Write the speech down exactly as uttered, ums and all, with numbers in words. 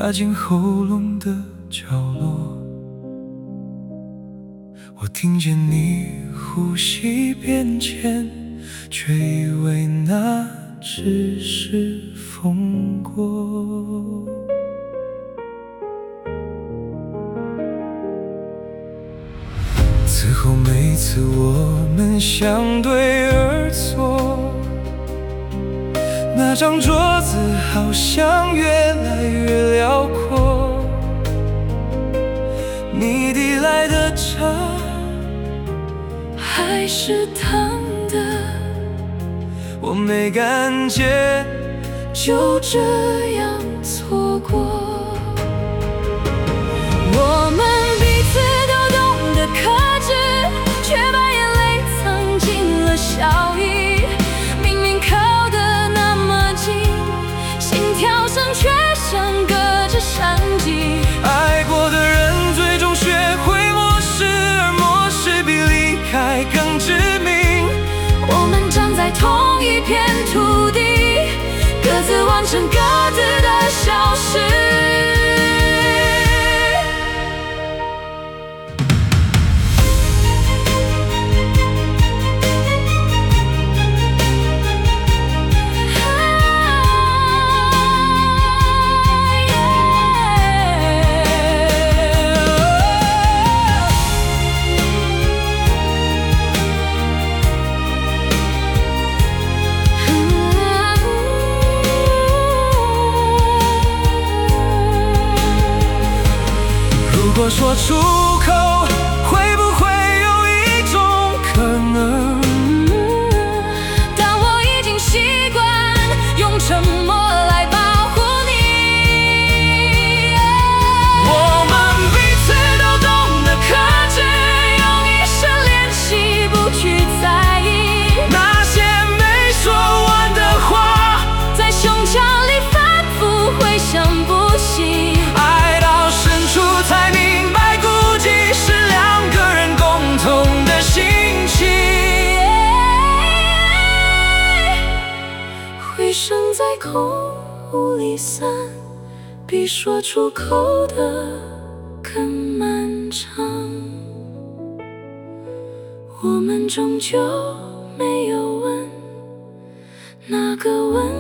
扎进喉咙的角落。我听见你呼吸变迁，却以为那只是风过。此后每次我们相对而坐，那张桌子好像越来越辽阔。你递来的茶还是烫的，我没感觉，就这样错过。我们彼此都懂得克制，却把眼泪藏进了笑意。明明靠得那么近，心跳声却像隔着山脊。爱过的人最终学会漠视，而漠视比离开更致命。我们站在同一片土地，各自完成各自的消失。如果说出口，会不会有一种可能？但我已经习惯用沉默来保护你。我们彼此都懂得克制，用一生练习不去在意那些没说完的话，在胸腔里反复回响不息。爱到深处才明白，孤寂是两个人共同的心情。回声在空无里散，比说出口的更漫长。我们终究没有问那个问